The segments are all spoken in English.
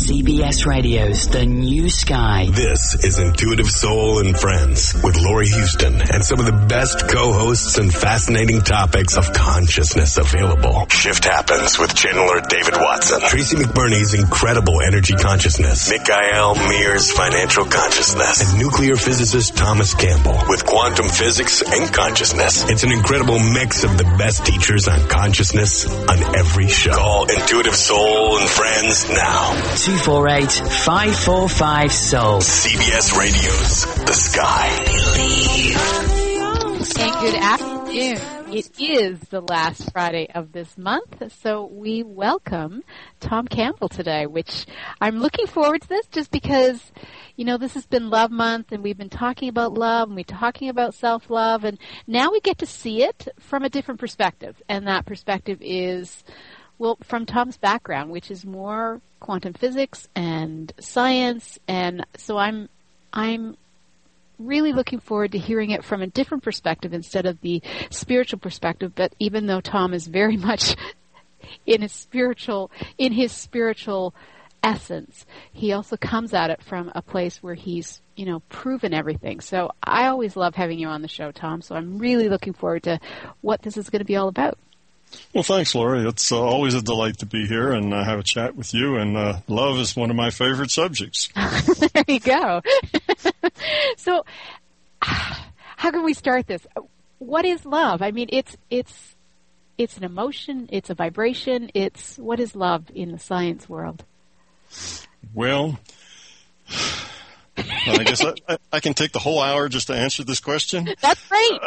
CBS Radio's The New Sky. This is Intuitive Soul and Friends with Laurie Houston and some of the best co-hosts and fascinating topics of consciousness available. Shift Happens with channeler David Watson, Tracy McBurney's incredible energy consciousness, Mikhail Mir's financial consciousness, and nuclear physicist Thomas Campbell with quantum physics and consciousness. It's an incredible mix of the best teachers on consciousness on every show. Call Intuitive Soul and Friends now. 248-545-SOUL. CBS Radio's The Sky. And good afternoon. It is the last Friday of this month, so we welcome Tom Campbell today, which I'm looking forward to this just because, you know, this has been Love Month, and we've been talking about love, and we're talking about self-love, and now we get to see it from a different perspective, and that perspective is, well, from Tom's background, which is more quantum physics and science, and so I'm really looking forward to hearing it from a different perspective instead of the spiritual perspective. But even though Tom is very much in his spiritual essence, he also comes at it from a place where he's, you know, proven everything. So I always love having you on the show, Tom. So I'm really looking forward to what this is going to be all about. Well, thanks, Laurie. It's always a delight to be here and have a chat with you. And love is one of my favorite subjects. There you go. So how can we start this? What is love? I mean, it's an emotion. It's a vibration. What is love in the science world? Well, I guess I can take the whole hour just to answer this question. That's great.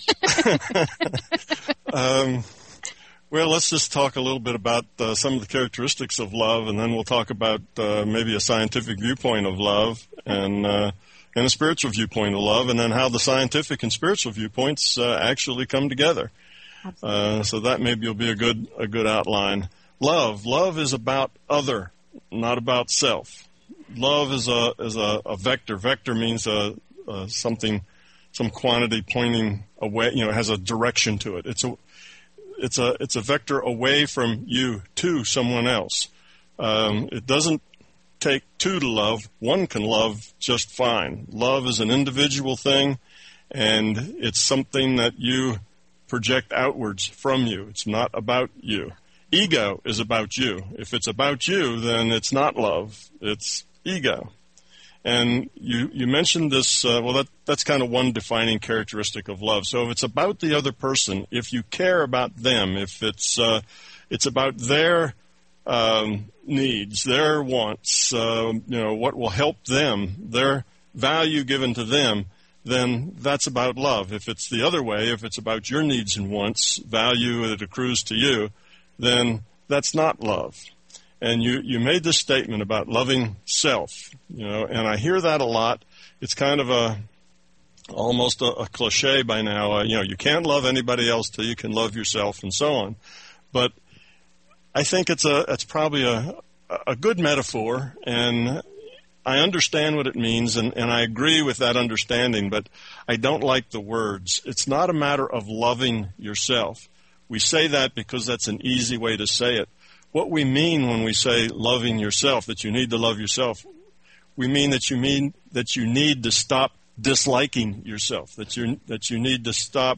Well, let's just talk a little bit about some of the characteristics of love, and then we'll talk about maybe a scientific viewpoint of love and a spiritual viewpoint of love, and then how the scientific and spiritual viewpoints actually come together. So that maybe will be a good outline. Love is about other, not about self. Love is a vector. Vector means something, some quantity pointing away. You know, it has a direction to it. It's a vector away from you to someone else. It doesn't take two to love. One can love just fine. Love is an individual thing, and it's something that you project outwards from you. It's not about you. Ego is about you. If it's about you, then it's not love. It's ego. And you mentioned this, that's kind of one defining characteristic of love. So if it's about the other person, if you care about them, if it's about their needs, their wants, what will help them, their value given to them, then that's about love. If it's the other way, if it's about your needs and wants, value that accrues to you, then that's not love. And you made this statement about loving self, and I hear that a lot. It's kind of almost a cliche by now. You can't love anybody else till you can love yourself, and so on. But I think it's probably a good metaphor, and I understand what it means, and I agree with that understanding, but I don't like the words. It's not a matter of loving yourself. We say that because that's an easy way to say it. What we mean when we say loving yourself, that you need to love yourself, we mean that you need to stop disliking yourself, that you need to stop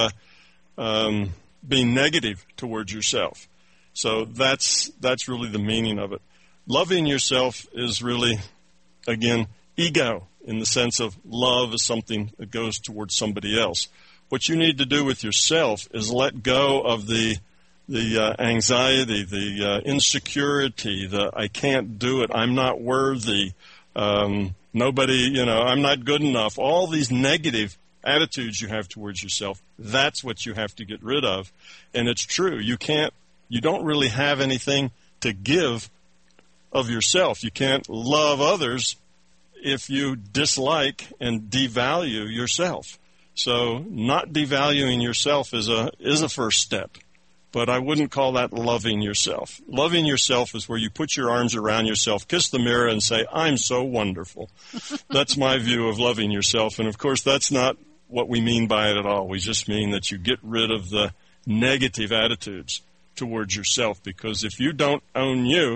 being negative towards yourself. So that's really the meaning of it. Loving yourself is really, again, ego, in the sense of love is something that goes towards somebody else. What you need to do with yourself is let go of the anxiety, the insecurity, the I can't do it, I'm not worthy, nobody, I'm not good enough, all these negative attitudes you have towards yourself, that's what you have to get rid of. And it's true, you don't really have anything to give of yourself. You can't love others if you dislike and devalue yourself. So not devaluing yourself is a first step. But I wouldn't call that loving yourself. Loving yourself is where you put your arms around yourself, kiss the mirror, and say, I'm so wonderful. That's my view of loving yourself. And, of course, that's not what we mean by it at all. We just mean that you get rid of the negative attitudes towards yourself, because if you don't own you,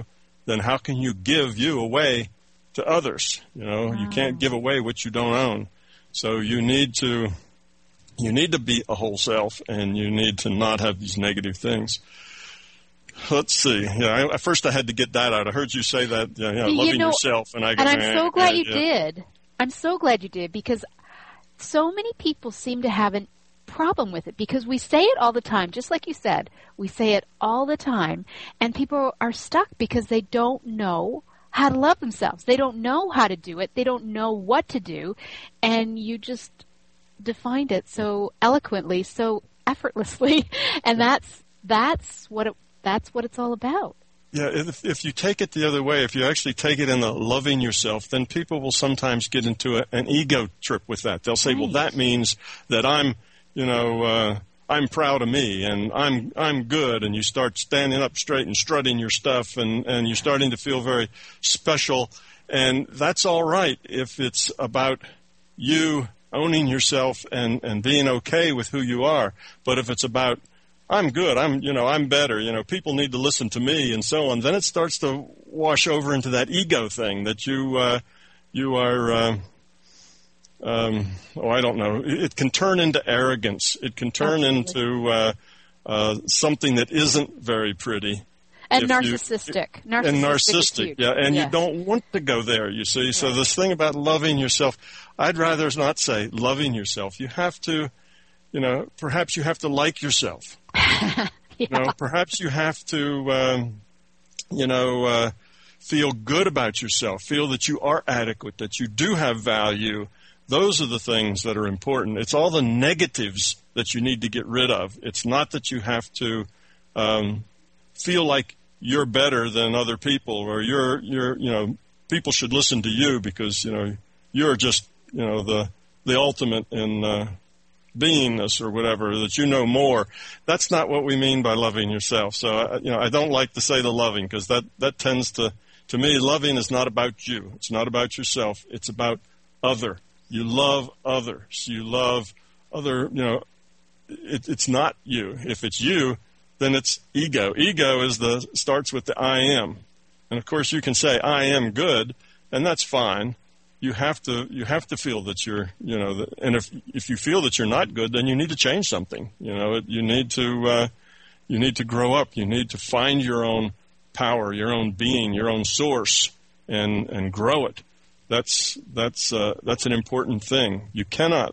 then how can you give you away to others? You can't give away what you don't own. So you need to be a whole self, and you need to not have these negative things. Let's see. First I had to get that out. I heard you say that, loving yourself, and I go, and I'm so glad you did. I'm so glad you did, because so many people seem to have a problem with it, because we say it all the time, just like you said. We say it all the time, and people are stuck because they don't know how to love themselves. They don't know how to do it. They don't know what to do, and you just defined it so eloquently, so effortlessly, and that's what it's all about. Yeah, if you take it the other way, if you actually take it in the loving yourself, then people will sometimes get into an ego trip with that. They'll say, well, that means that I'm proud of me, and I'm good, and you start standing up straight and strutting your stuff, and you're starting to feel very special, and that's all right if it's about you owning yourself and being okay with who you are. But if it's about, I'm good, I'm better, people need to listen to me, and so on, then it starts to wash over into that ego thing that you are, I don't know. It can turn into arrogance. It can turn into something that isn't very pretty. And narcissistic. And narcissistic, yeah. And you don't want to go there, you see. So this thing about loving yourself, I'd rather not say loving yourself. You have to, perhaps you have to like yourself. Perhaps you have to, feel good about yourself, feel that you are adequate, that you do have value. Those are the things that are important. It's all the negatives that you need to get rid of. It's not that you have to feel like you're better than other people, or people should listen to you because, you're just, the ultimate in beingness or whatever, that you know more. That's not what we mean by loving yourself. So, I don't like to say the loving, because that tends to me, loving is not about you. It's not about yourself. It's about other. You love others. You love other, it's not you. If it's you, then it's ego. Ego starts with the I am. And of course you can say I am good, and that's fine. You have to feel that you're, and if you feel that you're not good, then you need to change something. You need to grow up. You need to find your own power, your own being, your own source, and grow it. That's an important thing. You cannot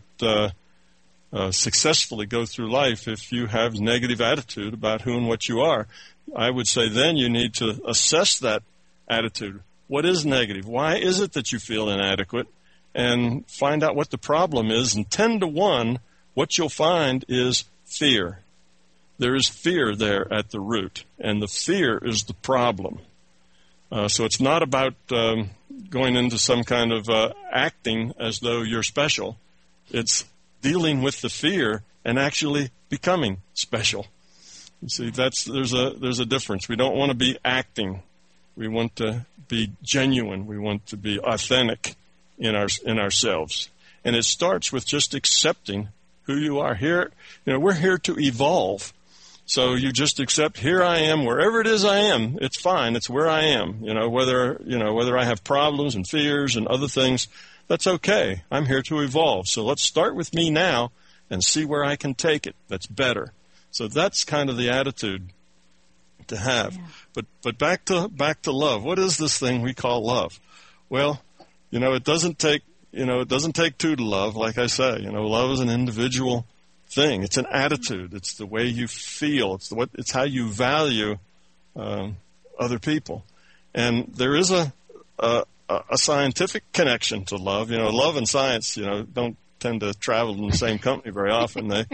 successfully go through life if you have negative attitude about who and what you are. I would say then you need to assess that attitude. What is negative? Why is it that you feel inadequate? And find out what the problem is. And 10 to 1, what you'll find is fear. There is fear there at the root, and the fear is the problem. So it's not about going into some kind of acting as though you're special. It's dealing with the fear and actually becoming special. You see, there's a difference. We don't want to be acting. We want to be genuine. We want to be authentic in ourselves. And it starts with just accepting who you are. Here, we're here to evolve. So you just accept, here I am, wherever it is I am, it's fine, it's where I am. Whether I have problems and fears and other things, that's okay. I'm here to evolve. So let's start with me now and see where I can take it. That's better. So that's kind of the attitude to have. Yeah. But back to love. What is this thing we call love? Well, it doesn't take two to love, like I say. Love is an individual thing. It's an attitude. It's the way you feel. It's how you value other people. And there is a scientific connection to love. Love and science, don't tend to travel in the same company very often. They,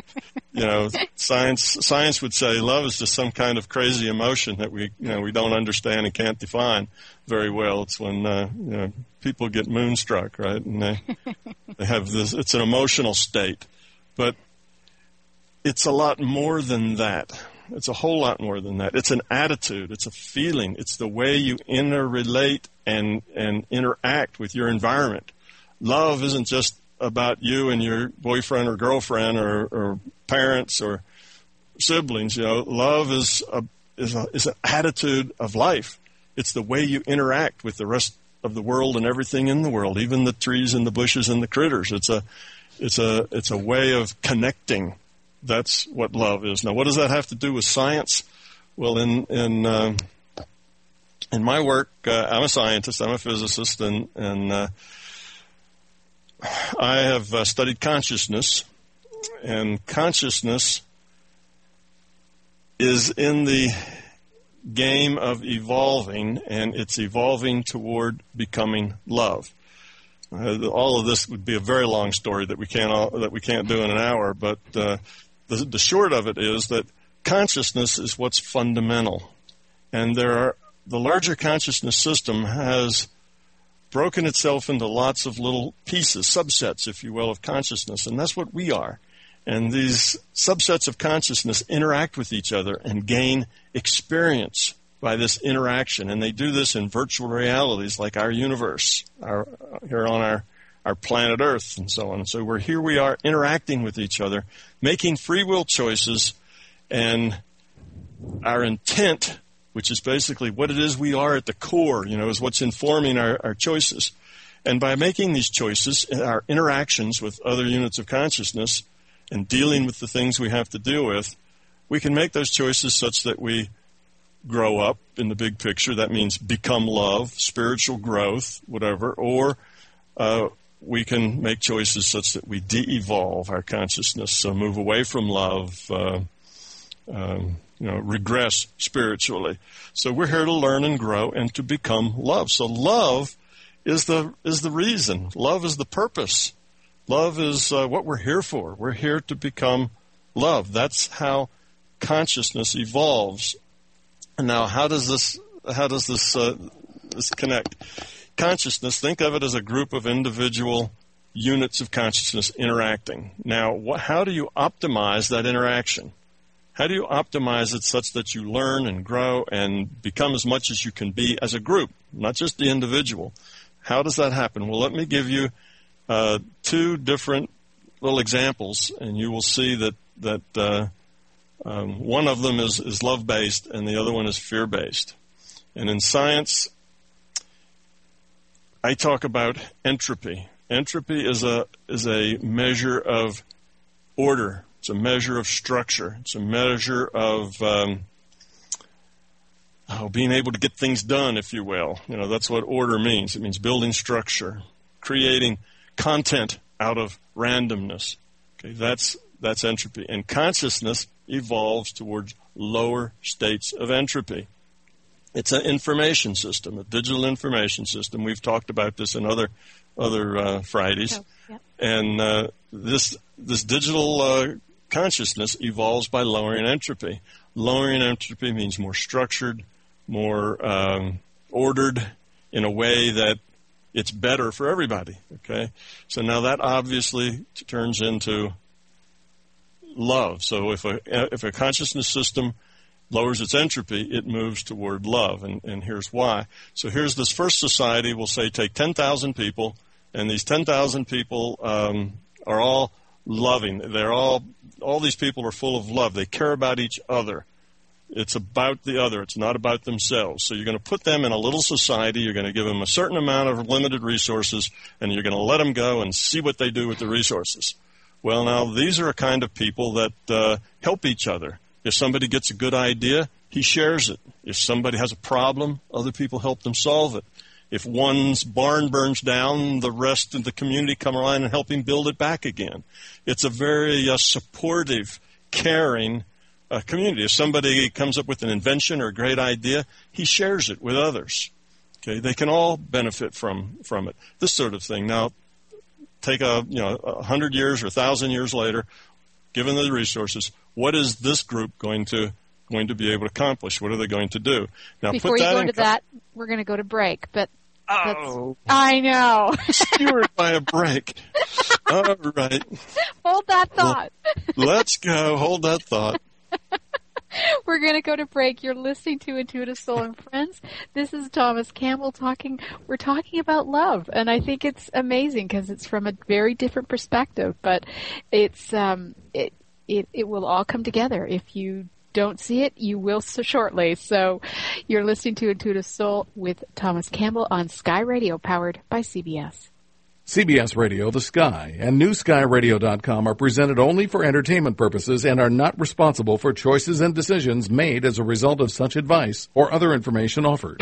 science would say love is just some kind of crazy emotion that we don't understand and can't define very well. It's when people get moonstruck, right? And they have this. It's an emotional state, but it's a lot more than that. It's a whole lot more than that. It's an attitude. It's a feeling. It's the way you interrelate and interact with your environment. Love isn't just about you and your boyfriend or girlfriend or parents or siblings. Love is an attitude of life. It's the way you interact with the rest of the world and everything in the world, even the trees and the bushes and the critters. It's a way of connecting. That's what love is. Now, what does that have to do with science? Well, in my work, I'm a scientist, I'm a physicist, and I have studied consciousness, and consciousness is in the game of evolving, and it's evolving toward becoming love. All of this would be a very long story that we can't do in an hour, but the short of it is that consciousness is what's fundamental, and the larger consciousness system has broken itself into lots of little pieces, subsets, if you will, of consciousness, and that's what we are. And these subsets of consciousness interact with each other and gain experience by this interaction. And they do this in virtual realities like our universe, here on our planet Earth and so on. So here we are interacting with each other, making free will choices, and our intent, which is basically what it is we are at the core, is what's informing our choices. And by making these choices, our interactions with other units of consciousness, and dealing with the things we have to deal with, we can make those choices such that we grow up in the big picture. That means become love, spiritual growth, whatever. Or we can make choices such that we de-evolve our consciousness, so move away from love, regress spiritually. So we're here to learn and grow and to become love. So love is the reason. Love is the purpose. Love is what we're here for. We're here to become love. That's how consciousness evolves. And now, how does this connect? Consciousness, think of it as a group of individual units of consciousness interacting. Now, how do you optimize that interaction? How do you optimize it such that you learn and grow and become as much as you can be as a group, not just the individual? How does that happen? Well, let me give you two different little examples, and you will see that one of them is love-based and the other one is fear-based. And in science, I talk about entropy. Entropy is a measure of order. It's a measure of structure. It's a measure of being able to get things done, if you will. That's what order means. It means building structure, creating content out of randomness. Okay, that's entropy. And consciousness evolves towards lower states of entropy. It's an information system, a digital information system. We've talked about this in other Fridays. Oh, yeah. And this digital consciousness evolves by lowering entropy. Lowering entropy means more structured, more ordered in a way that it's better for everybody. Okay, so now that obviously turns into love. So if a consciousness system lowers its entropy, it moves toward love, and here's why. So here's this first society. We'll say take 10,000 people, and these 10,000 people are all loving. They're all these people are full of love. They care about each other. It's about the other. It's not about themselves. So you're going to put them in a little society. You're going to give them a certain amount of limited resources, and you're going to let them go and see what they do with the resources. Well, now, these are a kind of people that help each other. If somebody gets a good idea, he shares it. If somebody has a problem, other people help them solve it. If one's barn burns down, the rest of the community come around and help him build it back again. It's a very supportive, caring community. If somebody comes up with an invention or a great idea, he shares it with others. Okay, they can all benefit from it. This sort of thing. Now, take 100 years or 1,000 years later, given the resources, what is this group going to be able to accomplish? What are they going to do? Now, before you go into that, we're going to go to break. But oh, I know. Skewered by a break. All right. Hold that thought. Well, let's go. Hold that thought. We're going to go to break. You're listening to Intuitive Soul and Friends. This is Thomas Campbell talking. We're talking about love, and I think it's amazing because it's from a very different perspective. But it's it will all come together if you don't see it, you will shortly. So you're listening to Intuitive Soul with Thomas Campbell on Sky Radio, powered by CBS. CBS Radio, The Sky, and NewSkyRadio.com are presented only for entertainment purposes and are not responsible for choices and decisions made as a result of such advice or other information offered.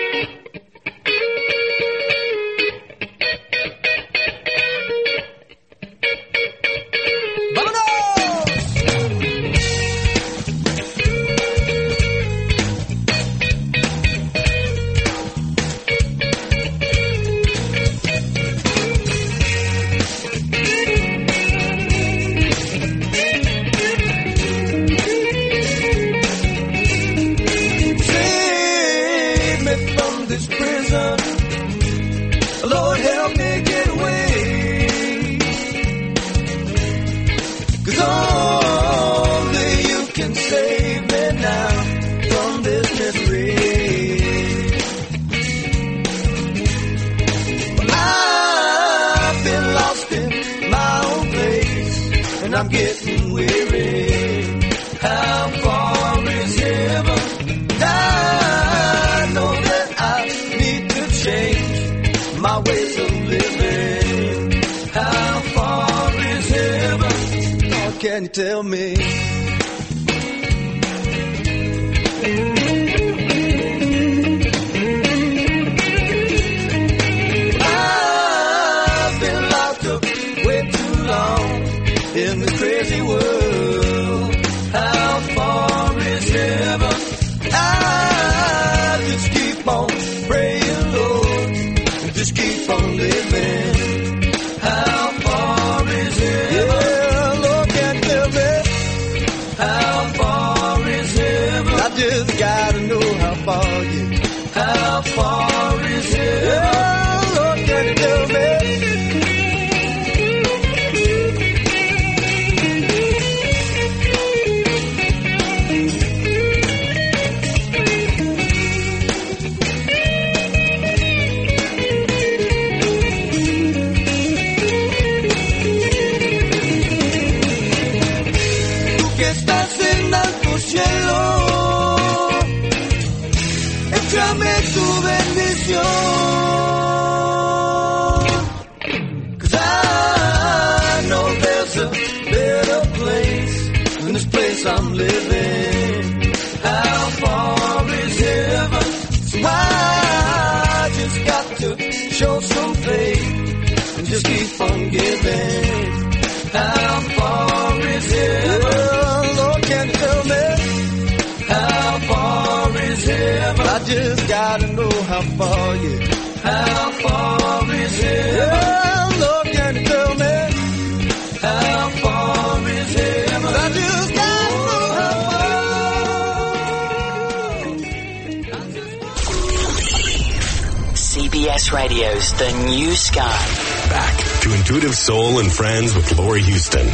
I'm getting weary. How far is heaven? I know that I need to change my ways of living. How far is heaven? Oh, can you tell me? I've been locked up way too long in the crazy world. How far is heaven? I just keep on praying, Lord, and just keep on living. How far is heaven? Yeah, Lord, can you tell me? How far is heaven? I just gotta know how far you. How far is heaven? Yeah, Lord, can you tell me? Échame tu bendición, 'cause I know there's a better place than this place I'm living. How far is heaven? So I just got to show some faith and just keep on giving. How far is heaven? Well, Lord, can you tell me? How far is heaven? I just gotta know how far you. How far is heaven? Well, Lord, can you tell me? How far is heaven? I just gotta know how far. CBS Radio's The New Sky. Back to Intuitive Soul and Friends with Laurie Houston.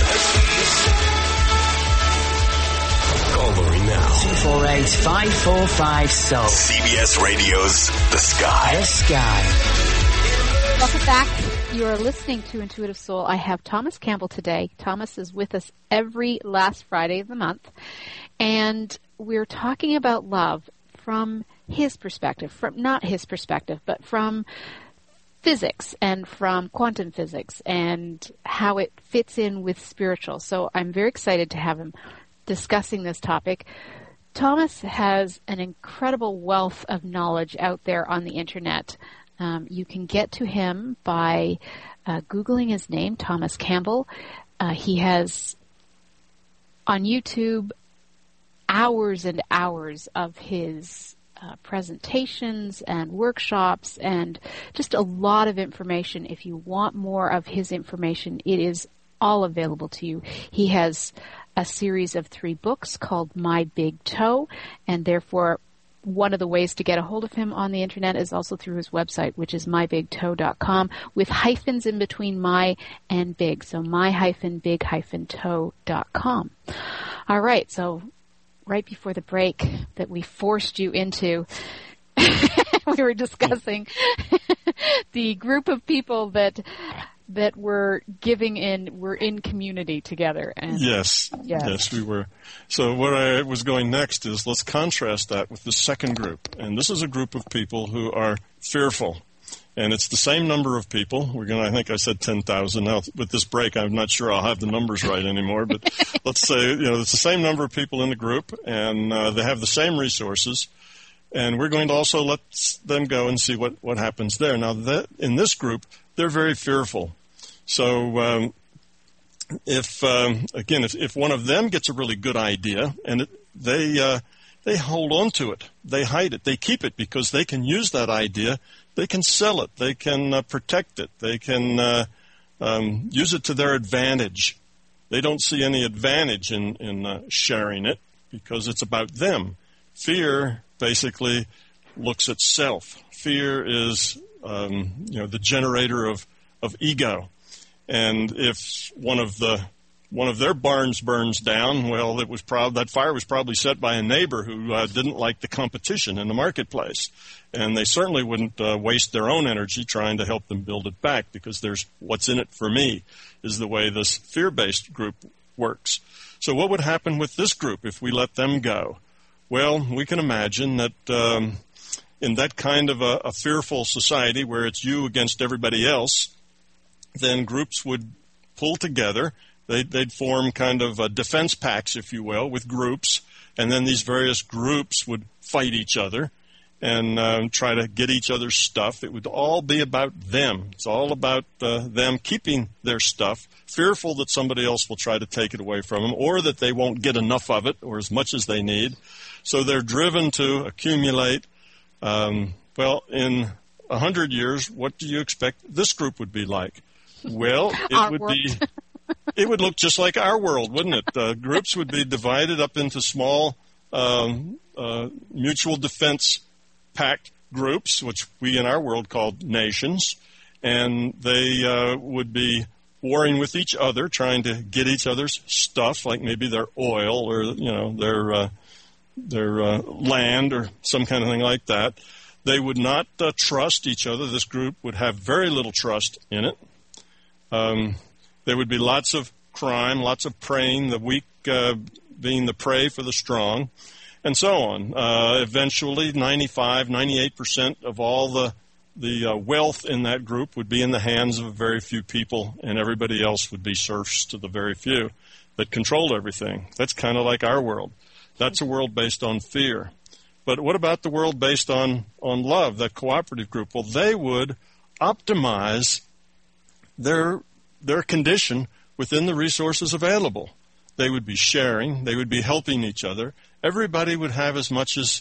Call Laurie now. 248-545-SOUL. CBS Radio's The Sky. The Sky. Welcome back. You are listening to Intuitive Soul. I have Thomas Campbell today. Thomas is with us every last Friday of the month. And we're talking about love from his perspective, from not his perspective, but from physics and from quantum physics and how it fits in with spiritual. So I'm very excited to have him discussing this topic. Thomas has an incredible wealth of knowledge out there on the internet. You can get to him by Googling his name, Thomas Campbell. He has on YouTube hours and hours of his presentations and workshops and just a lot of information. If you want more of his information, it is all available to you. He has a series of 3 books called My Big Toe, and therefore one of the ways to get a hold of him on the internet is also through his website, which is mybigtoe.com, with hyphens in between my and big, so my-big-toe.com. All right, so right before the break that we forced you into, we were discussing the group of people that that we're in community together. And yes, we were. So what I was going next is let's contrast that with the second group. And this is a group of people who are fearful. And it's the same number of people. I think I said 10,000. Now, with this break, I'm not sure I'll have the numbers right anymore. But let's say, it's the same number of people in the group, and they have the same resources. And we're going to also let them go and see what happens there. Now, in this group, they're very fearful. So if one of them gets a really good idea, and they hold on to it, they hide it, they keep it because they can use that idea. They can sell it. They can protect it. They can use it to their advantage. They don't see any advantage in sharing it because it's about them. Fear basically looks at self. Fear is, the generator of ego. And if one of their barns burns down, well, that fire was probably set by a neighbor who didn't like the competition in the marketplace. And they certainly wouldn't waste their own energy trying to help them build it back because there's what's in it for me is the way this fear-based group works. So what would happen with this group if we let them go? Well, we can imagine that in that kind of a fearful society where it's you against everybody else, then groups would pull together. They'd form kind of defense packs, if you will, with groups, and then these various groups would fight each other and try to get each other's stuff. It would all be about them. It's all about them keeping their stuff, fearful that somebody else will try to take it away from them or that they won't get enough of it or as much as they need. So they're driven to accumulate. In 100 years, what do you expect this group would be like? Well, it would look just like our world, wouldn't it? Groups would be divided up into small mutual defense pact groups, which we in our world called nations, and they would be warring with each other, trying to get each other's stuff, like maybe their oil or their land or some kind of thing like that. They would not trust each other. This group would have very little trust in it. There would be lots of crime, lots of preying, the weak being the prey for the strong, and so on. Eventually, 98% of all the wealth in that group would be in the hands of very few people, and everybody else would be serfs to the very few that controlled everything. That's kind of like our world. That's a world based on fear. But what about the world based on love, that cooperative group? Well, they would optimize their condition within the resources available. They would be sharing. They would be helping each other. Everybody would have as much as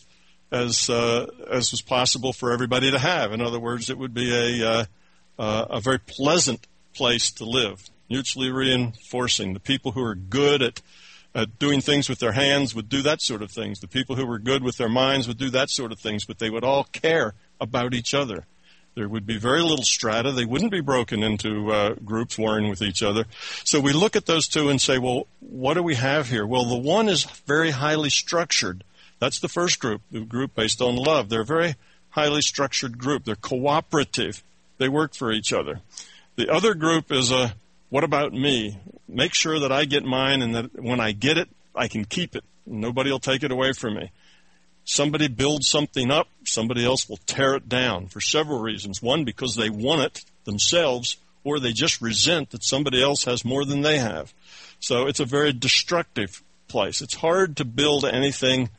was possible for everybody to have. In other words, it would be a very pleasant place to live, mutually reinforcing. The people who are good at doing things with their hands would do that sort of things. The people who were good with their minds would do that sort of things, but they would all care about each other. There would be very little strata. They wouldn't be broken into groups warring with each other. So we look at those two and say, well, what do we have here? Well, the one is very highly structured. That's the first group, the group based on love. They're a very highly structured group. They're cooperative. They work for each other. The other group is what about me? Make sure that I get mine and that when I get it, I can keep it. Nobody will take it away from me. Somebody builds something up, somebody else will tear it down for several reasons. One, because they want it themselves, or they just resent that somebody else has more than they have. So it's a very destructive place. It's hard to build anything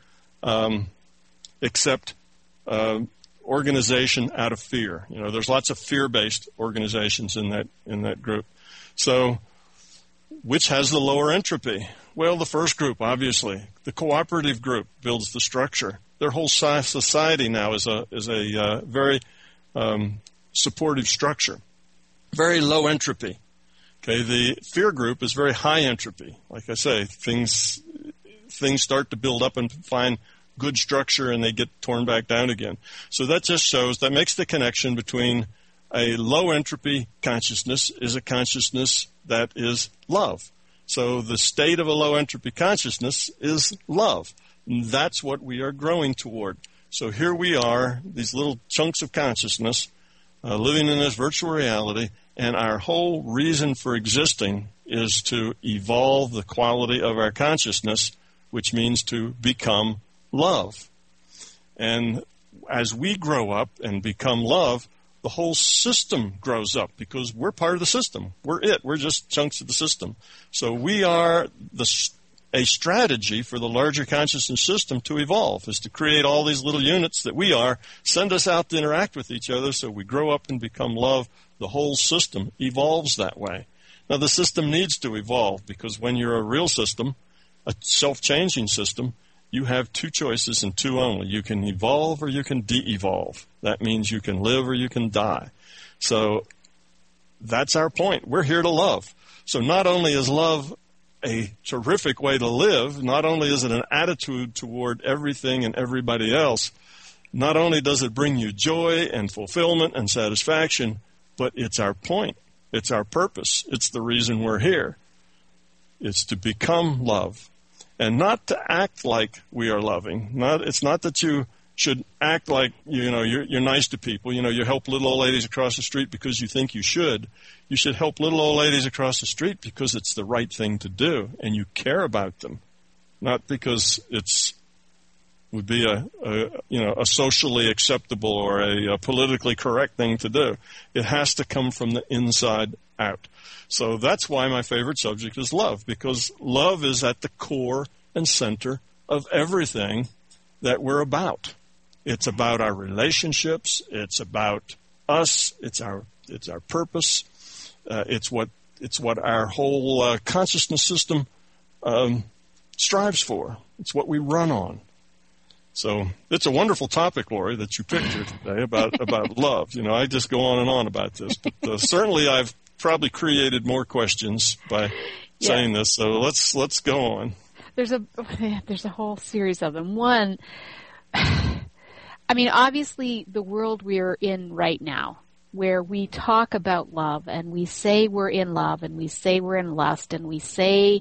except organization out of fear. There's lots of fear-based organizations in that group. So which has the lower entropy? Well, the first group, obviously. The cooperative group builds the structure. Their whole society now is a very supportive structure. Very low entropy. Okay, the fear group is very high entropy. Like I say, things start to build up and find good structure and they get torn back down again. So that just shows, that makes the connection between a low entropy consciousness is a consciousness that is love. So the state of a low entropy consciousness is love. And that's what we are growing toward. So here we are, these little chunks of consciousness, living in this virtual reality, and our whole reason for existing is to evolve the quality of our consciousness, which means to become love. And as we grow up and become love, the whole system grows up because we're part of the system. We're it. We're just chunks of the system. So we are a strategy for the larger consciousness system to evolve, is to create all these little units that we are, send us out to interact with each other so we grow up and become love. The whole system evolves that way. Now, the system needs to evolve because when you're a real system, a self-changing system, you have two choices and two only. You can evolve or you can de-evolve. That means you can live or you can die. So that's our point. We're here to love. So not only is love a terrific way to live, not only is it an attitude toward everything and everybody else, not only does it bring you joy and fulfillment and satisfaction, but it's our point. It's our purpose. It's the reason we're here. It's to become love. And not to act like we are loving. It's not that you should act like, you're nice to people. You help little old ladies across the street because you think you should. You should help little old ladies across the street because it's the right thing to do and you care about them. Not because would be a socially acceptable or a politically correct thing to do. It has to come from the inside out. So that's why my favorite subject is love, because love is at the core and center of everything that we're about. It's about our relationships. It's about us. It's our purpose. It's what our whole consciousness system strives for. It's what we run on. So it's a wonderful topic, Lori, that you picked here today about love. I just go on and on about this, but certainly I've probably created more questions by saying this. So let's go on. There's a whole series of them. One, obviously the world we're in right now, where we talk about love and we say we're in love and we say we're in lust and we say,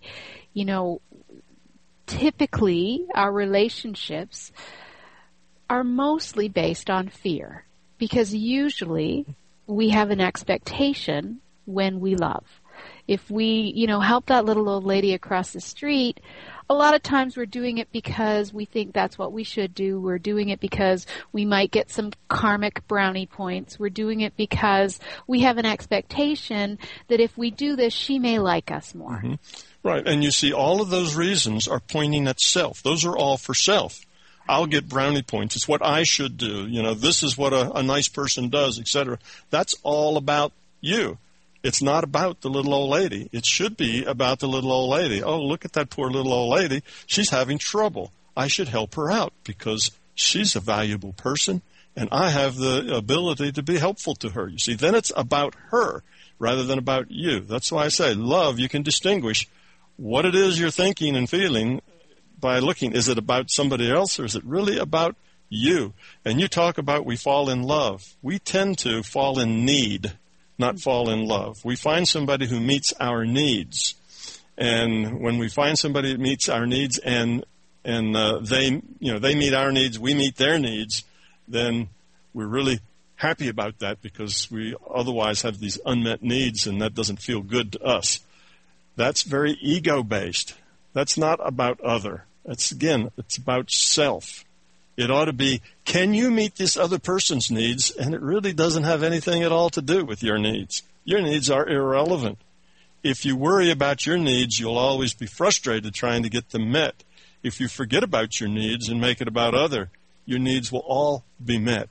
typically our relationships are mostly based on fear, because usually we have an expectation when we love. If we, help that little old lady across the street, a lot of times we're doing it because we think that's what we should do. We're doing it because we might get some karmic brownie points. We're doing it because we have an expectation that if we do this, she may like us more. Mm-hmm. Right. And you see, all of those reasons are pointing at self. Those are all for self. I'll get brownie points. It's what I should do. This is what a nice person does, etc. That's all about you. It's not about the little old lady. It should be about the little old lady. Oh, look at that poor little old lady. She's having trouble. I should help her out because she's a valuable person and I have the ability to be helpful to her. You see, then it's about her rather than about you. That's why I say love, you can distinguish what it is you're thinking and feeling by looking. Is it about somebody else or is it really about you? And you talk about we fall in love. We tend to fall in need, not fall in love. We find somebody who meets our needs. And when we find somebody that meets our needs and they meet our needs, we meet their needs, then we're really happy about that because we otherwise have these unmet needs and that doesn't feel good to us. That's very ego-based. That's not about other. It's about self. It ought to be, can you meet this other person's needs? And it really doesn't have anything at all to do with your needs. Your needs are irrelevant. If you worry about your needs, you'll always be frustrated trying to get them met. If you forget about your needs and make it about other, your needs will all be met.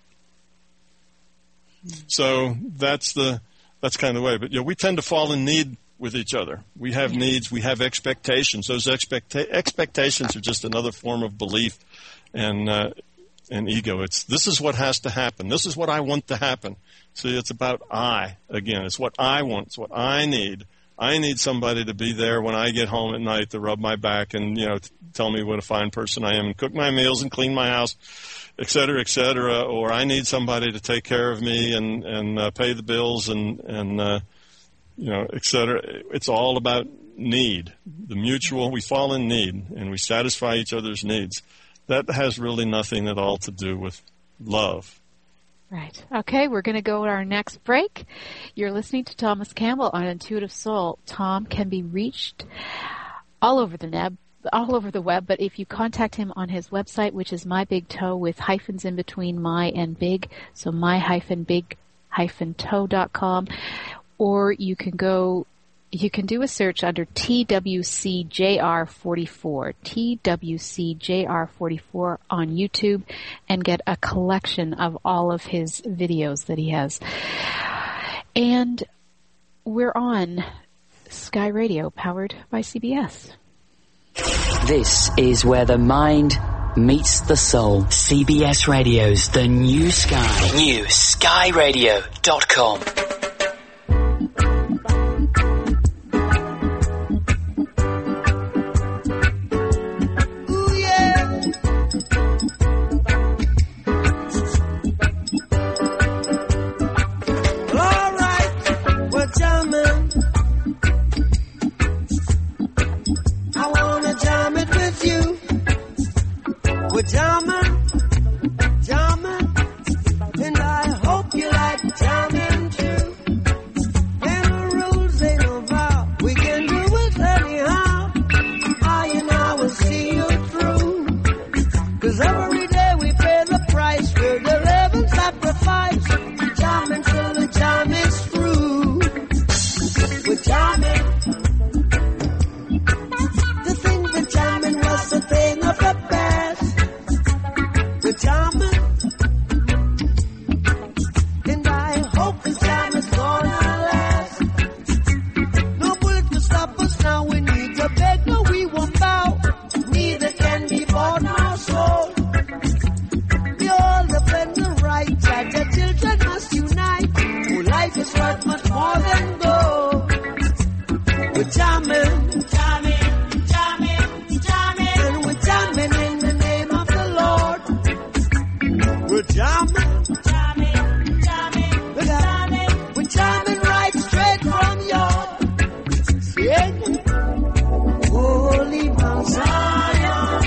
So that's kind of the way. But we tend to fall in need with each other. We have needs. We have expectations. Those expectations are just another form of belief and ego. This is what has to happen. This is what I want to happen. See, it's about I again. It's what I want. It's what I need. I need somebody to be there when I get home at night to rub my back and tell me what a fine person I am and cook my meals and clean my house, et cetera, et cetera. Or I need somebody to take care of me and pay the bills and et cetera. It's all about need. The mutual, we fall in need, and we satisfy each other's needs. That has really nothing at all to do with love. Right. Okay, we're going to go to our next break. You're listening to Thomas Campbell on Intuitive Soul. Tom can be reached all over the web, but if you contact him on his website, which is My Big Toe with hyphens in between my and big, so my-big-toe.com, or you can do a search under TWCJR44, TWCJR44 on YouTube, and get a collection of all of his videos that he has. And we're on Sky Radio, powered by CBS. This is where the mind meets the soul. CBS Radio's The New Sky. NewSkyRadio.com. Jamming, and I hope you like jamming too. And the rules ain't no vow, we can do it anyhow. I and I will see you through. 'Cause every day we pay the price, we're the living sacrifice. Jamming till the jam is through. We're jamming. The thing that jamming was the thing of the past. Jamming, and I hope this jam is gonna last. No bullet to stop us now. We need to beg, no, we won't bow. Neither can be bought nor sold. We all defend the right. That the children must unite. For life is worth much more than gold. We're jamming, jamming, jamming, jamming, and we're jamming in the name of the Lord. We're jamming, jamming, jamming, we're jamming right straight from your skin. Holy Mount Zion,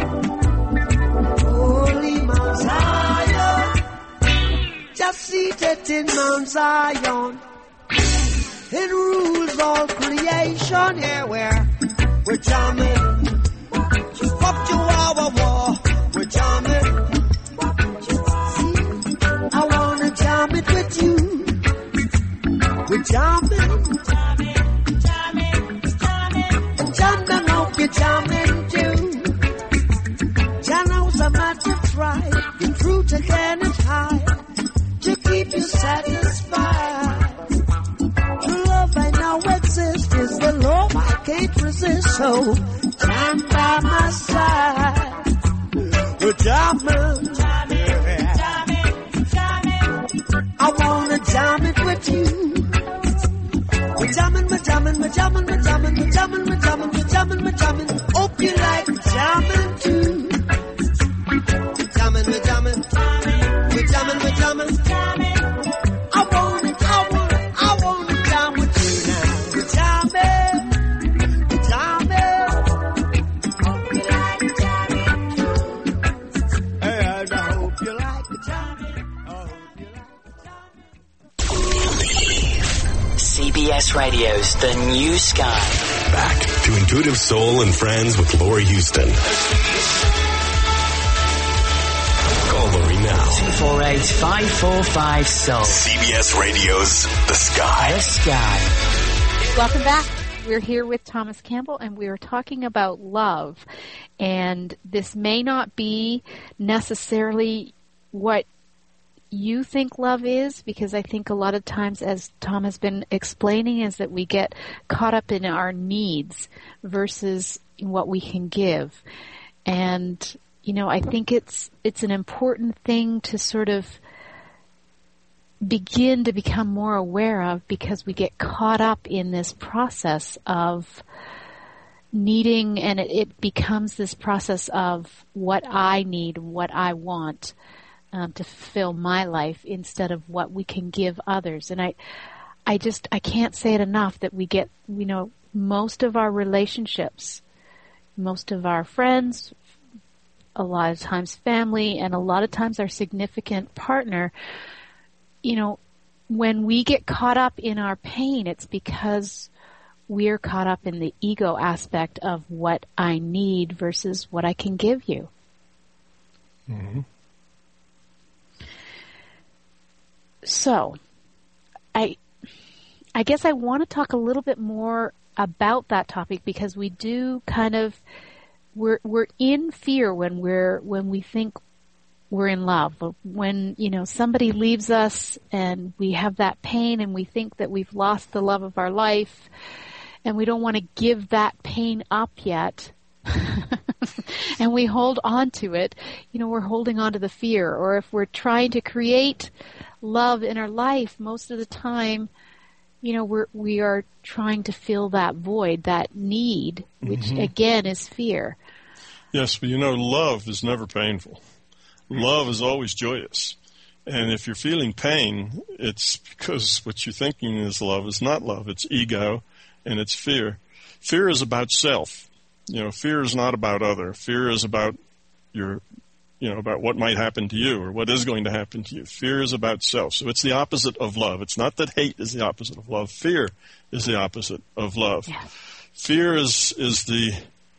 Holy Mount Zion, just seated in Mount Zion. It rules all creation. Yeah, we're jamming. Fuck you, war. We're jamming. I wanna jam it with you. We're jamming, jamming, jamming, jamming. And John, I hope you're jamming too. John knows I'm at to try. Your fruit again is high to keep you satisfied. True love I know exists is the love I can't resist. So jam by my side. We're jamming, jamming, jamming. I wanna jam it with you. We're jamming, we're jamming, we're jamming, we're jamming, we're jamming, we're jamming, we're jamming, we're jamming. Hope you like jamming too. We're jamming, we're jamming, we're jamming, we're jamming. I wanna jam with you now. We're jamming, we're jamming. Hope you like jamming too. And I hope you like jamming. CBS Radio's The New Sky. Back to Intuitive Soul and Friends with Laurie Houston. Call Laurie now. 248-545-SOUL. CBS Radio's The Sky. The Sky. Welcome back. We're here with Thomas Campbell, and we are talking about love. And this may not be necessarily what you think love is, because I think a lot of times, as Tom has been explaining, is that we get caught up in our needs versus what we can give. And, you know, I think it's an important thing to sort of begin to become more aware of, because we get caught up in this process of needing, and it becomes this process of what I need, what I want to fulfill my life, instead of what we can give others. And I can't say it enough that we get, you know, most of our relationships, most of our friends, a lot of times family, and a lot of times our significant partner, when we get caught up in our pain, it's because we're caught up in the ego aspect of what I need versus what I can give you. Mm-hmm. So, I guess I want to talk a little bit more about that topic, because we do we're in fear when we think we're in love. When, somebody leaves us and we have that pain and we think that we've lost the love of our life, and we don't want to give that pain up yet. And we hold on to it. We're holding on to the fear. Or if we're trying to create love in our life, most of the time, we are trying to fill that void, that need, which again is fear. Yes, but love is never painful. Love is always joyous. And if you're feeling pain, it's because what you're thinking is love is not love. It's ego and it's fear. Fear is about self. Fear is not about other. Fear is about about what might happen to you or what is going to happen to you. Fear is about self. So it's the opposite of love. It's not that hate is the opposite of love. Fear is the opposite of love. Yeah. Fear is the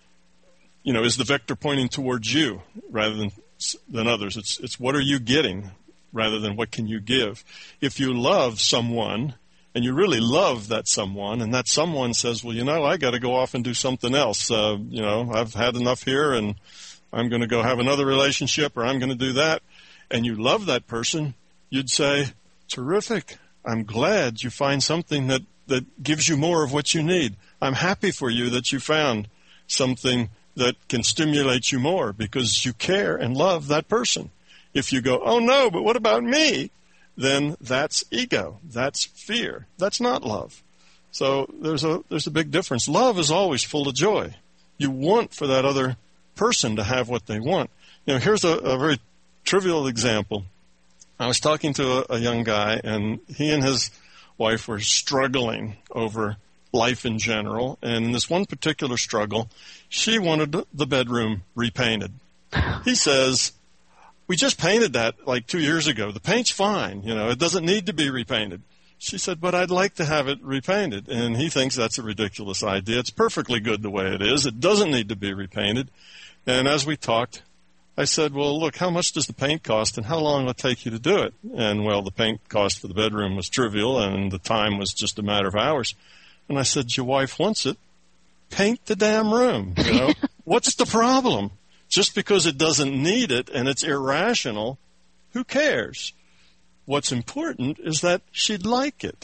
vector pointing towards you rather than others. It's what are you getting rather than what can you give. If you love someone and you really love that someone, and that someone says, well, I got to go off and do something else. I've had enough here, and I'm going to go have another relationship, or I'm going to do that, and you love that person, you'd say, terrific. I'm glad you find something that gives you more of what you need. I'm happy for you that you found something that can stimulate you more because you care and love that person. If you go, oh no, but what about me? Then that's ego. That's fear. That's not love. So there's a big difference. Love is always full of joy. You want for that other person to have what they want. Here's a very trivial example. I was talking to a young guy, and he and his wife were struggling over life in general. And in this one particular struggle, she wanted the bedroom repainted. He says, we just painted that like 2 years ago. The paint's fine. It doesn't need to be repainted. She said, but I'd like to have it repainted. And he thinks that's a ridiculous idea. It's perfectly good the way it is. It doesn't need to be repainted. And as we talked, I said, well, look, how much does the paint cost and how long will it take you to do it? And, the paint cost for the bedroom was trivial and the time was just a matter of hours. And I said, your wife wants it. Paint the damn room. What's the problem? Just because it doesn't need it and it's irrational, who cares? What's important is that she'd like it.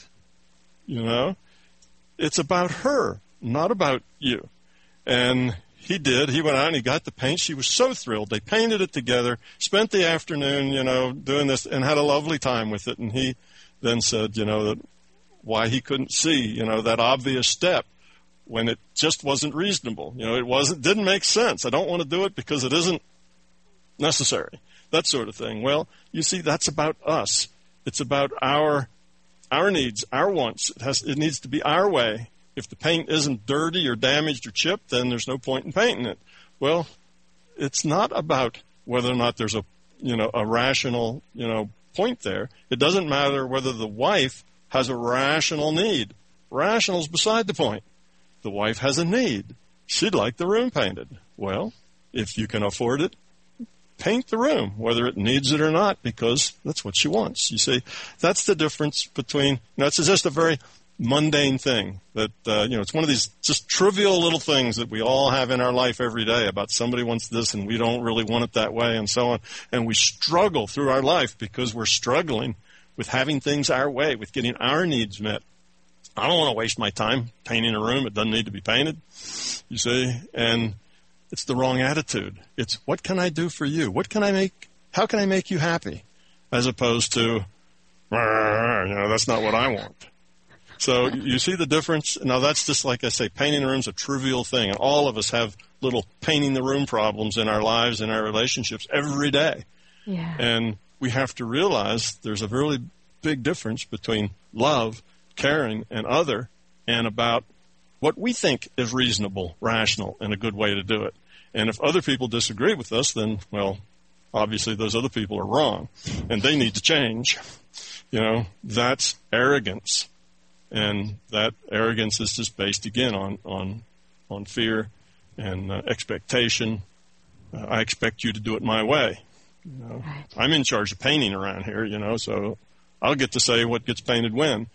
It's about her, not about you. And he did. He went out and he got the paint. She was so thrilled. They painted it together, spent the afternoon, doing this, and had a lovely time with it. And he then said, that why he couldn't see, that obvious step when it just wasn't reasonable. It didn't make sense. I don't want to do it because it isn't necessary. That sort of thing. Well, you see, that's about us. It's about our needs, our wants. It needs to be our way. If the paint isn't dirty or damaged or chipped, then there's no point in painting it. Well, it's not about whether or not there's a rational, point there. It doesn't matter whether the wife has a rational need. Rational's beside the point. The wife has a need. She'd like the room painted. Well, if you can afford it, paint the room, whether it needs it or not, because that's what she wants. You see, that's the difference between, it's just a very mundane thing that, it's one of these just trivial little things that we all have in our life every day about somebody wants this and we don't really want it that way and so on. And we struggle through our life because we're struggling with having things our way, with getting our needs met. I don't want to waste my time painting a room. It doesn't need to be painted, you see, and it's the wrong attitude. It's what can I do for you? How can I make you happy? As opposed to, that's not what I want. So you see the difference? Now that's just like I say, painting the room's a trivial thing. And all of us have little painting the room problems in our lives, in our relationships every day. Yeah. And we have to realize there's a really big difference between love, caring, and other, and about what we think is reasonable, rational, and a good way to do it. And if other people disagree with us, then, obviously those other people are wrong, and they need to change. That's arrogance. And that arrogance is just based, again, on fear and expectation. I expect you to do it my way. Right. I'm in charge of painting around here, so I'll get to say what gets painted when.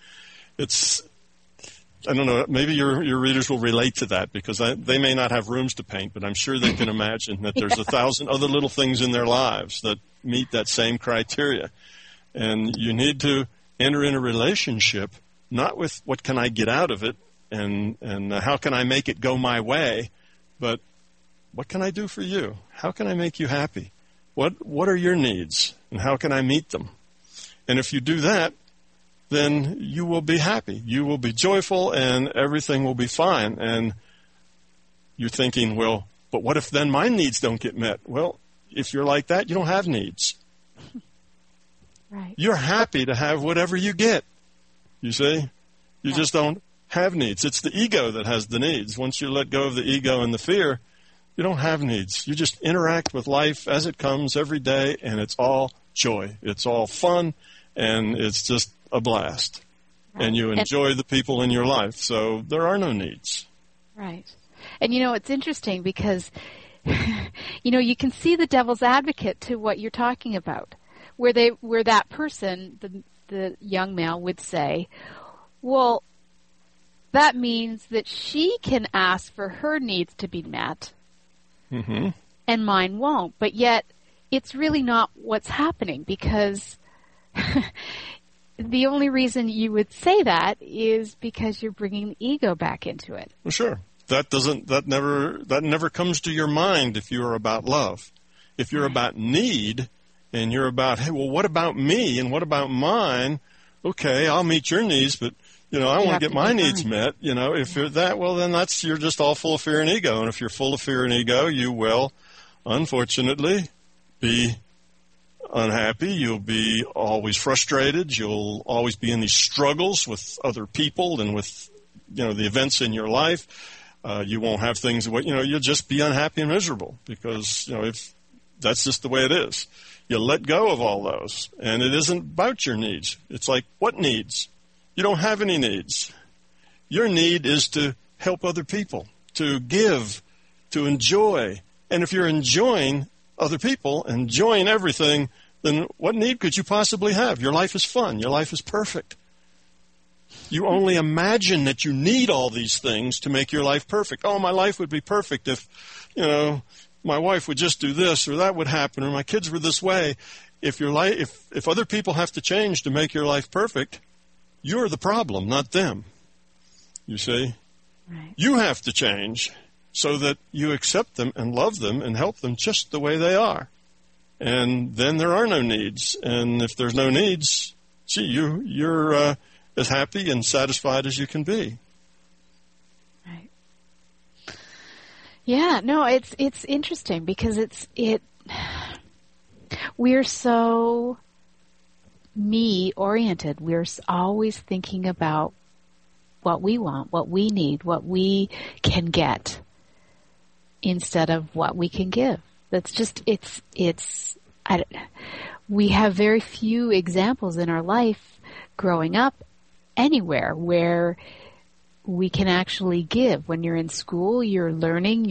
I don't know, maybe your readers will relate to that, because they may not have rooms to paint, but I'm sure they can imagine that there's 1,000 other little things in their lives that meet that same criteria. And you need to enter in a relationship not with what can I get out of it and how can I make it go my way, but what can I do for you? How can I make you happy? What are your needs, and how can I meet them? And if you do that, then you will be happy. You will be joyful, and everything will be fine. And you're thinking, well, but what if then my needs don't get met? Well, if you're like that, you don't have needs. Right. You're happy to have whatever you get. You see? You just don't have needs. It's the ego that has the needs. Once you let go of the ego and the fear, you don't have needs. You just interact with life as it comes every day, and it's all joy. It's all fun, and it's just a blast. Right. And you enjoy the people in your life, so there are no needs. Right. And, it's interesting because, you can see the devil's advocate to what you're talking about, where that person, the young male, would say, well, that means that she can ask for her needs to be met, and mine won't. But yet, it's really not what's happening, because the only reason you would say that is because you're bringing the ego back into it. Well, sure. That never comes to your mind if you're about love. If you're about need, and you're about, hey, well, what about me and what about mine? Okay, I'll meet your needs, but I want to get my needs met. If you're that, well, then you're just all full of fear and ego. And if you're full of fear and ego, you will, unfortunately, be unhappy. You'll be always frustrated. You'll always be in these struggles with other people and with, the events in your life. You won't have things, you'll just be unhappy and miserable, because, if that's just the way it is. You let go of all those, and it isn't about your needs. It's like, what needs? You don't have any needs. Your need is to help other people, to give, to enjoy. And if you're enjoying other people, enjoying everything, then what need could you possibly have? Your life is fun. Your life is perfect. You only imagine that you need all these things to make your life perfect. Oh, my life would be perfect if, my wife would just do this, or that would happen, or my kids were this way. If other people have to change to make your life perfect, you're the problem, not them. You see? Right. You have to change so that you accept them and love them and help them just the way they are. And then there are no needs. And if there's no needs, you're as happy and satisfied as you can be. Right. Yeah, no, it's interesting, because we're so me-oriented. We're always thinking about what we want, what we need, what we can get, instead of what we can give. That's just, we have very few examples in our life growing up anywhere where we can actually give. When you're in school, you're learning,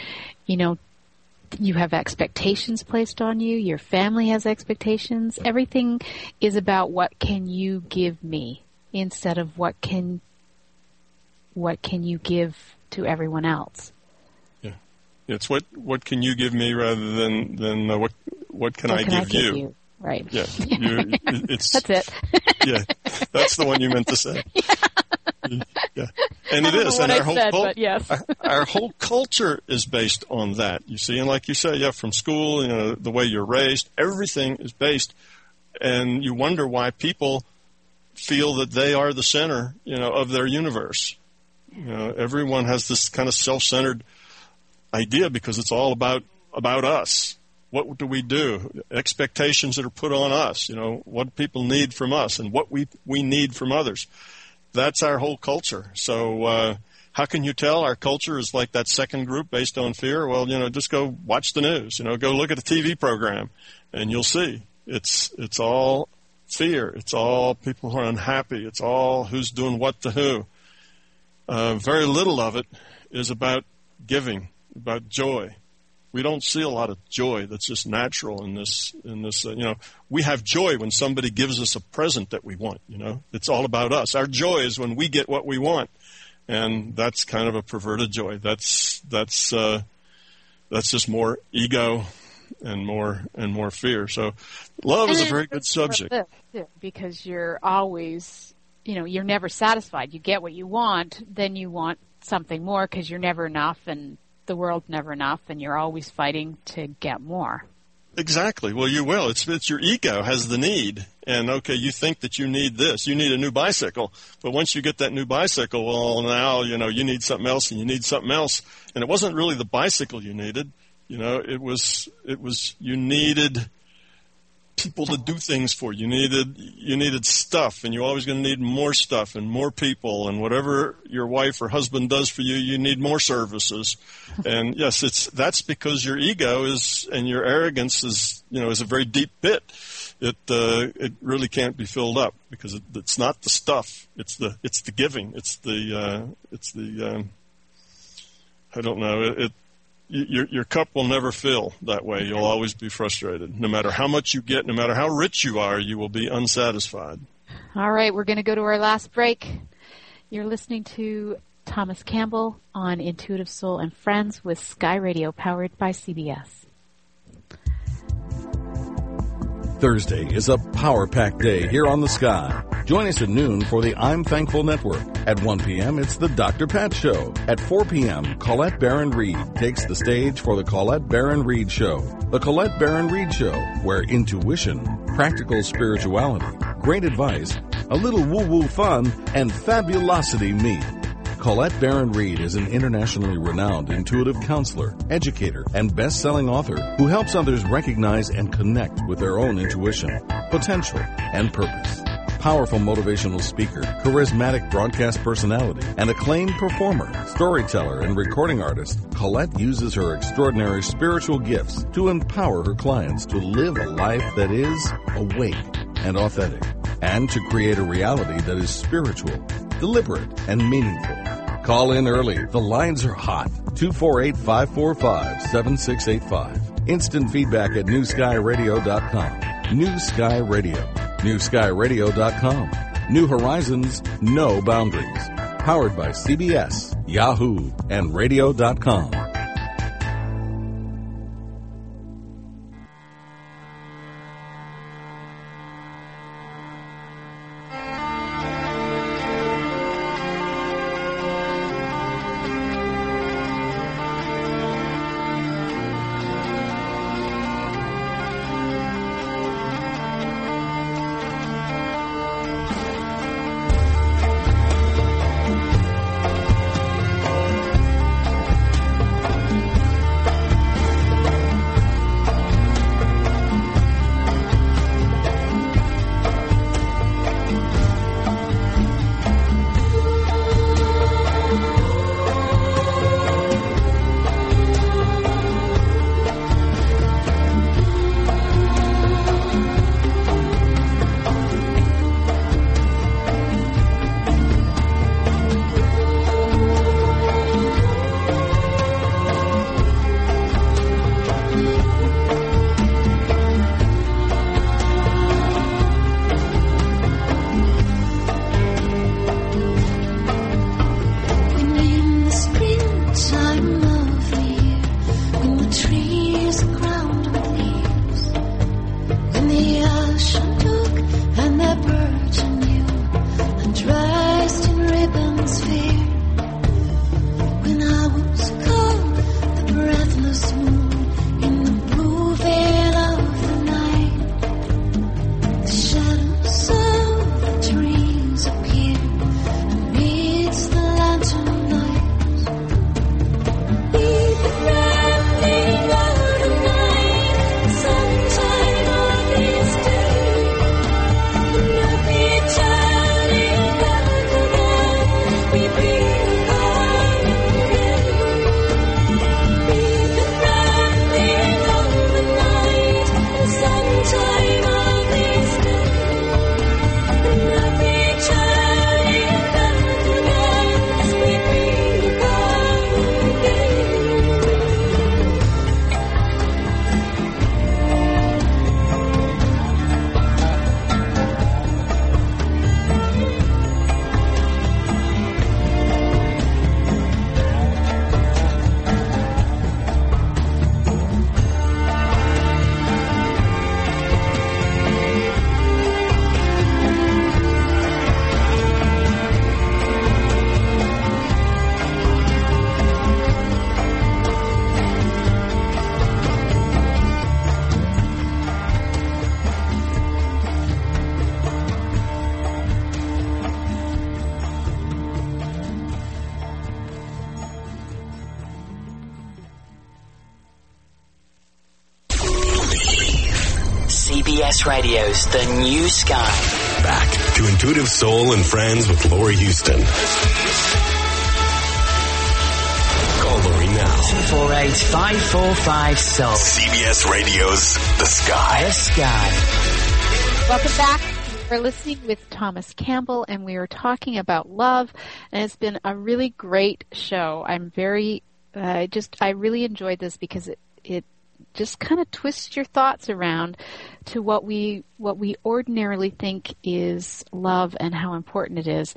you have expectations placed on you, your family has expectations. Everything is about what can you give me, instead of what can you give to everyone else. Yeah. It's what can you give me rather than what can I give you? Right. Yeah. That's it. Yeah. That's the one you meant to say. Yeah. And it is. And our whole culture is based on that, you see. And like you say, from school, the way you're raised, everything is based. And you wonder why people feel that they are the center, of their universe. Everyone has this kind of self-centered idea, because it's all about us. What do we do? Expectations that are put on us, what people need from us and what we need from others. That's our whole culture. So how can you tell our culture is like that second group based on fear? Well, just go watch the news. Go look at a TV program, and you'll see. It's all fear. It's all people who are unhappy. It's all who's doing what to who. Very little of it is about giving, about joy. We don't see a lot of joy that's just natural in this. We have joy when somebody gives us a present that we want. It's all about us. Our joy is when we get what we want, and that's kind of a perverted joy. That's just more ego and more fear. So, love is a very good subject. Because you're always, you're never satisfied. You get what you want, then you want something more because you're never enough, and the world's never enough, and you're always fighting to get more. Exactly. Well, you will. It's your ego has the need, and okay, you think that you need this. You need a new bicycle, but once you get that new bicycle, well, now you need something else, and you need something else, and it wasn't really the bicycle you needed. It was you needed people to do things for you. You needed stuff, and you're always going to need more stuff and more people, and whatever your wife or husband does for you, you need more services. And yes, that's because your ego and your arrogance is a very deep pit. It really can't be filled up because it's not the stuff. It's the giving. It's the I don't know. Your cup will never fill that way. You'll always be frustrated. No matter how much you get, no matter how rich you are, you will be unsatisfied. All right, we're going to go to our last break. You're listening to Thomas Campbell on Intuitive Soul and Friends with Sky Radio, powered by CBS. Thursday is a power-packed day here on the Sky. Join us at noon for the I'm Thankful Network. At 1 p.m., it's the Dr. Pat Show. At 4 p.m., Colette Baron-Reed takes the stage for the Colette Baron-Reed Show. The Colette Baron-Reed Show, where intuition, practical spirituality, great advice, a little woo-woo fun, and fabulosity meet. Colette Baron-Reed is an internationally renowned intuitive counselor, educator, and best-selling author who helps others recognize and connect with their own intuition, potential, and purpose. Powerful motivational speaker, charismatic broadcast personality, and acclaimed performer, storyteller, and recording artist, Colette uses her extraordinary spiritual gifts to empower her clients to live a life that is awake and authentic, and to create a reality that is spiritual, deliberate, and meaningful. Call in early. The lines are hot. 248-545-7685. Instant feedback at newskyradio.com. New Sky Radio. newskyradio.com. New horizons, no boundaries. Powered by CBS, Yahoo, and radio.com. CBS Radio's The New Sky. Back to Intuitive Soul and Friends with Laurie Houston. Call Laurie now. 248-545-SOUL. CBS Radio's The Sky. The Sky. Welcome back. We're listening with Thomas Campbell, and we are talking about love, and it's been a really great show. I really enjoyed this because it just kind of twists your thoughts around to what we ordinarily think is love and how important it is.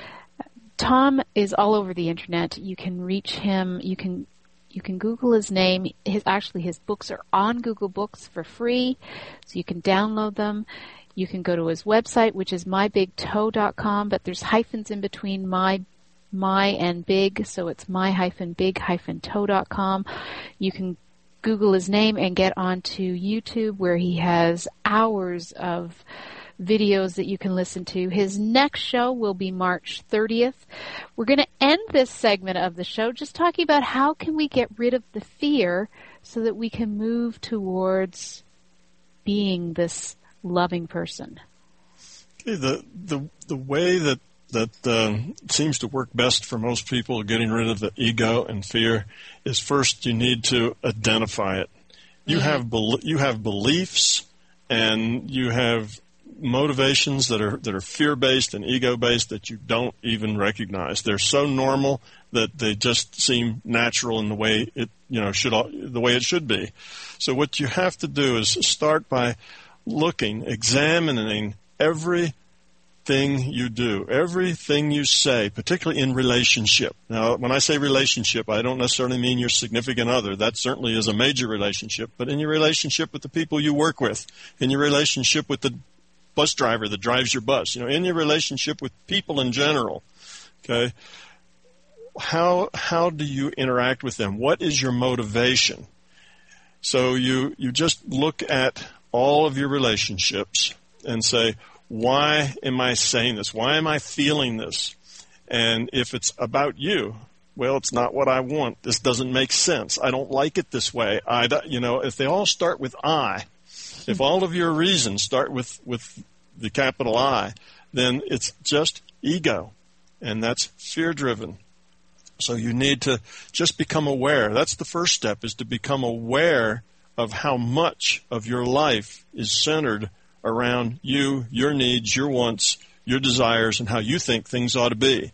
Tom is all over the internet. You can reach him. You can Google his name. His books are on Google Books for free, so you can download them. You can go to his website, which is mybigtoe.com, but there's hyphens in between my and big, so it's my-big-toe.com. You can Google his name and get onto YouTube, where he has hours of videos that you can listen to. His next show will be March 30th. We're going to end this segment of the show just talking about how can we get rid of the fear so that we can move towards being this loving person. Okay, the way that seems to work best for most people getting rid of the ego and fear is, first you need to identify it. You have beliefs and you have motivations that are fear-based and ego-based that you don't even recognize. They're so normal that they just seem natural in the way it should be. So what you have to do is start by examining everything you do, everything you say, particularly in relationship. Now, when I say relationship, I don't necessarily mean your significant other. That certainly is a major relationship. But in your relationship with the people you work with, in your relationship with the bus driver that drives your bus, in your relationship with people in general, okay, how do you interact with them? What is your motivation? So you just look at all of your relationships and say, why am I saying this? Why am I feeling this? And if it's about you, well, it's not what I want. This doesn't make sense. I don't like it this way. If they all start with I, if all of your reasons start with the capital I, then it's just ego, and that's fear-driven. So you need to just become aware. That's the first step, is to become aware of how much of your life is centered around you, your needs, your wants, your desires, and how you think things ought to be.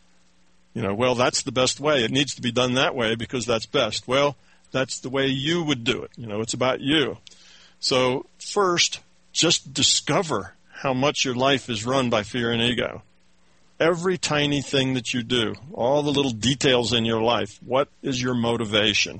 Well, that's the best way. It needs to be done that way because that's best. Well, that's the way you would do it. It's about you. So first, just discover how much your life is run by fear and ego. Every tiny thing that you do, all the little details in your life, what is your motivation?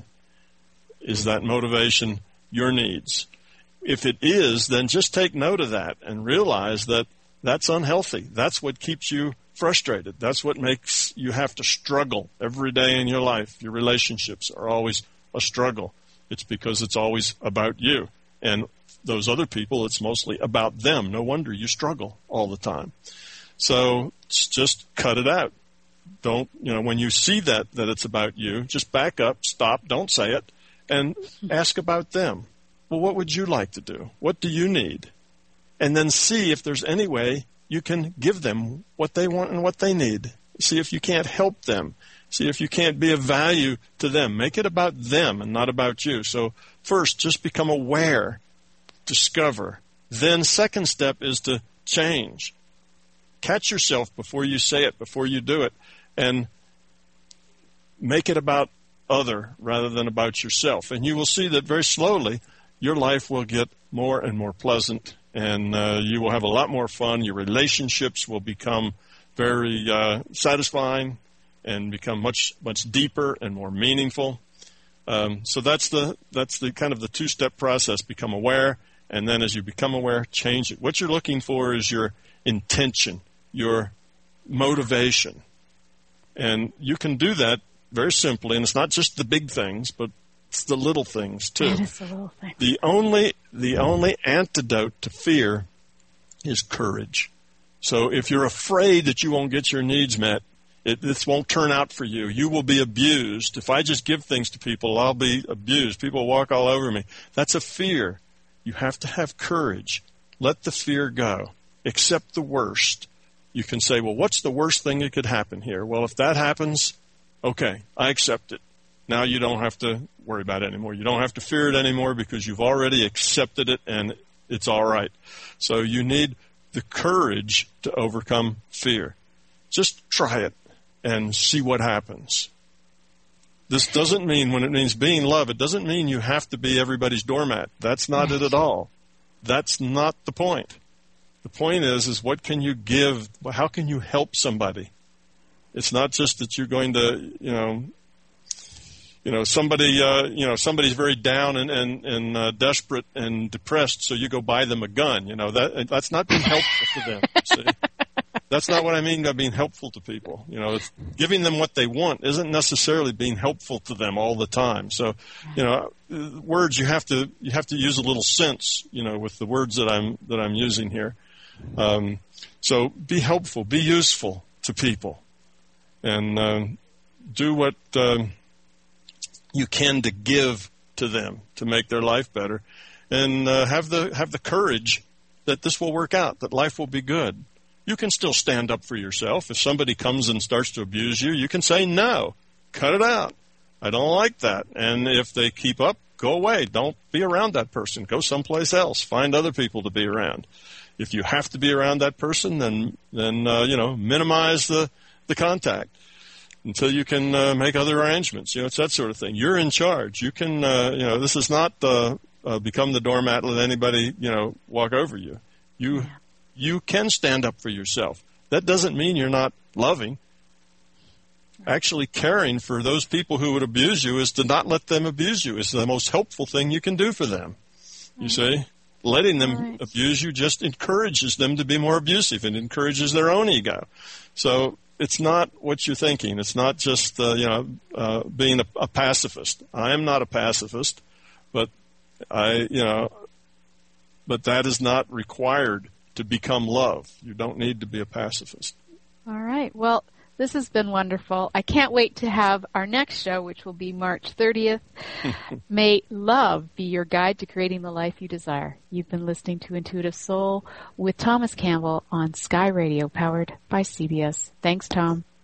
Is that motivation your needs? If it is, then just take note of that and realize that that's unhealthy. That's what keeps you frustrated. That's what makes you have to struggle every day in your life. Your relationships are always a struggle. It's because it's always about you. And those other people, it's mostly about them. No wonder you struggle all the time. So just cut it out. Don't, when you see that it's about you, just back up, stop, don't say it, and ask about them. Well, what would you like to do? What do you need? And then see if there's any way you can give them what they want and what they need. See if you can't help them. See if you can't be of value to them. Make it about them and not about you. So first, just become aware, discover. Then second step is to change. Catch yourself before you say it, before you do it, and make it about other rather than about yourself. And you will see that very slowly your life will get more and more pleasant, and you will have a lot more fun. Your relationships will become very satisfying and become much deeper and more meaningful. So that's the kind of the two-step process. Become aware, and then as you become aware, change it. What you're looking for is your intention, your motivation. And you can do that very simply, and it's not just the big things, but it's the little things too. It is the little things. The only antidote to fear is courage. So if you're afraid that you won't get your needs met, this won't turn out for you. You will be abused. If I just give things to people, I'll be abused. People walk all over me. That's a fear. You have to have courage. Let the fear go. Accept the worst. You can say, well, what's the worst thing that could happen here? Well, if that happens, okay, I accept it. Now you don't have to worry about it anymore. You don't have to fear it anymore because you've already accepted it and it's all right. So you need the courage to overcome fear. Just try it and see what happens. This doesn't mean, when it means being love, it doesn't mean you have to be everybody's doormat. That's not it at all. That's not the point. The point is what can you give? How can you help somebody? It's not just that you're going to, somebody's very down and desperate and depressed, so you go buy them a gun. That's not being helpful to them. See? That's not what I mean by being helpful to people. Giving them what they want isn't necessarily being helpful to them all the time. So, words you have to use a little sense, with the words that I'm using here. So be helpful, be useful to people, and do what you can to give to them to make their life better, and have the courage that this will work out, that life will be good. You can still stand up for yourself. If somebody comes and starts to abuse you, you can say no, cut it out. I don't like that. And if they keep up, go away. Don't be around that person. Go someplace else. Find other people to be around. If you have to be around that person, then minimize the contact until you can make other arrangements. It's that sort of thing. You're in charge. You can, this is not become the doormat, let anybody, walk over you. You can stand up for yourself. That doesn't mean you're not loving. Actually, caring for those people who would abuse you is to not let them abuse you. It's the most helpful thing you can do for them. You see? Letting them abuse you just encourages them to be more abusive and encourages their own ego. So it's not what you're thinking. It's not just, being a pacifist. I am not a pacifist, but but that is not required to become love. You don't need to be a pacifist. All right. Well, this has been wonderful. I can't wait to have our next show, which will be March 30th. May love be your guide to creating the life you desire. You've been listening to Intuitive Soul with Thomas Campbell on Sky Radio, powered by CBS. Thanks, Tom.